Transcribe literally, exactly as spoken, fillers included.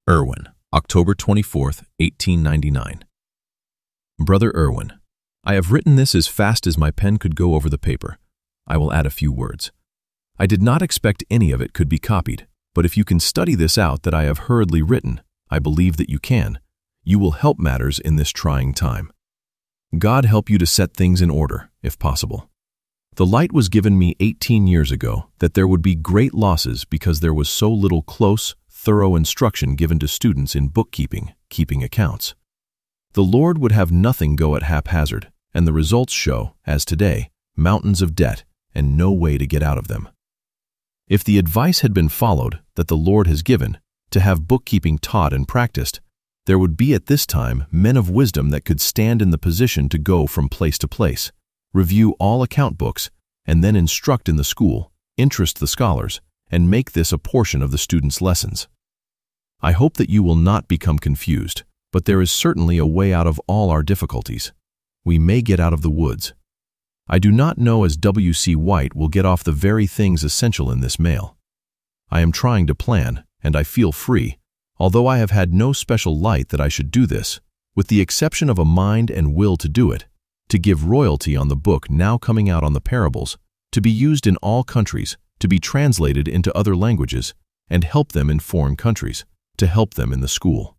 Irwin, October twenty-fourth, eighteen ninety-nine. Brother Irwin, I have written this as fast as my pen could go over the paper. I will add a few words. I did not expect any of it could be copied, but if you can study this out that I have hurriedly written, I believe that you can. You will help matters in this trying time. God help you to set things in order, if possible. The light was given me eighteen years ago that there would be great losses because there was so little close, thorough instruction given to students in bookkeeping, keeping accounts. The Lord would have nothing go at haphazard, and the results show, as today, mountains of debt and no way to get out of them. If the advice had been followed that the Lord has given, to have bookkeeping taught and practiced, there would be at this time men of wisdom that could stand in the position to go from place to place, review all account books, and then instruct in the school, interest the scholars, and make this a portion of the students' lessons. I hope that you will not become confused, but there is certainly a way out of all our difficulties. We may get out of the woods. I do not know as W C White will get off the very things essential in this mail. I am trying to plan, and I feel free, although I have had no special light that I should do this, with the exception of a mind and will to do it, to give royalty on the book now coming out on the parables, to be used in all countries, to be translated into other languages, and help them in foreign countries, to help them in the school.